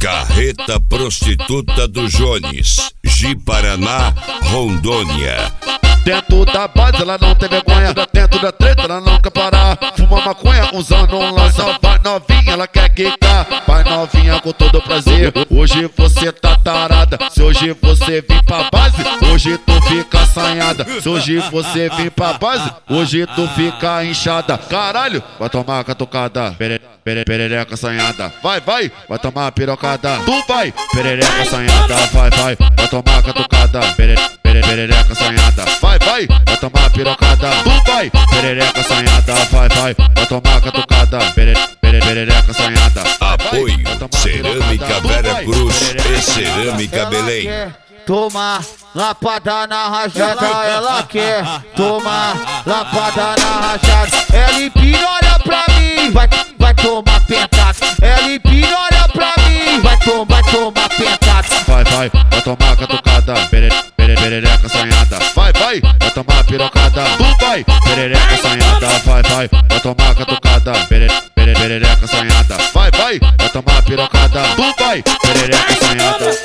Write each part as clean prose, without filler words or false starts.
Carreta Prostituta do Jones, Ji-Paraná, Rondônia. Dentro da base ela não tem vergonha, dentro da treta ela não quer parar. Fuma maconha usando um lança, vai novinha, ela quer quicar. Vai novinha com todo prazer, hoje você tá tarada. Se hoje você vir pra base, hoje tu fica assanhada. Se hoje você vir pra base, hoje tu fica inchada. Caralho, vai tomar catucada, perereca assanhada. Vai tomar pirocada. Tu vai, perereca assanhada. Vai tomar catucada, perereca assanhada. Vai tomar pirocada. Tu vai, perereca assanhada. Vai tomar catucada, perereca assanhada. Apoio Cerâmica Vera Cruz e Cerâmica Belém. Toma lapada na rajada, ela quer tomar lapada na rajada. Ela empina, olha pra mim, vai tomar pentada. Ela empina, olha pra mim, vai tomar pentada. Vai tomar catucada, perereca assanhada. Vai tomar pirocada. Tu vai, perereca assanhada. Vai tomar catucada, perereca assanhada. Vai tomar pirocada. Tu vai, perereca assanhada.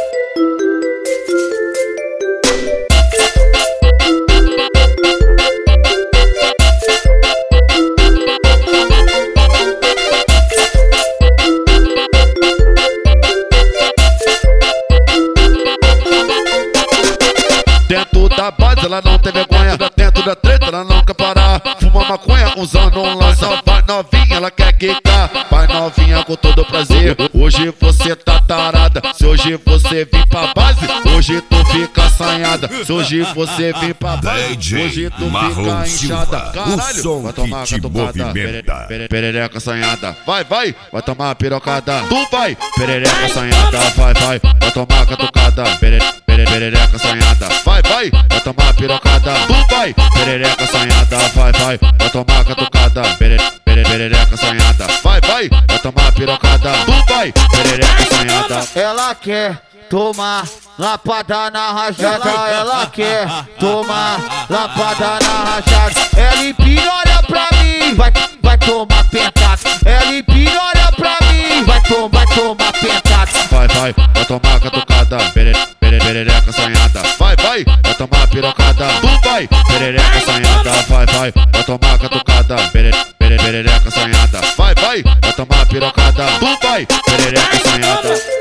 Dentro da base ela não tem vergonha, dentro da treta ela não quer parar. Fuma maconha usando um lança, vai novinha, ela quer quicar. Vai novinha com todo prazer, hoje você tá tarada. Se hoje você vir pra base, hoje tu fica assanhada. Se hoje você vir pra base, hoje tu fica inchada. Caralho, vai tomar catucada, perereca assanhada. Vai tomar pirocada. Tu vai, perereca assanhada. Vai tomar catucada, perereca assanhada. Vai tomar pirocada. Tu vai, perereca assanhada. Vai tomar catucada, perereca assanhada. Vai tomar pirocada. Tu vai, perereca assanhada. Ela quer tomar lapada na rajada, ela quer tomar lapada na rajada. Ela empina, olha pra mim, vai tomar pentada. Ela empina, olha pra mim, vai tomar pentada. Vai tomar catucada, perereca assanhada. Vai tomar pirocada. Tu vai, perereca assanhada. Vai tomar catucada, perereca assanhada. Vai tomar pirocada. Tu vai, perereca assanhada.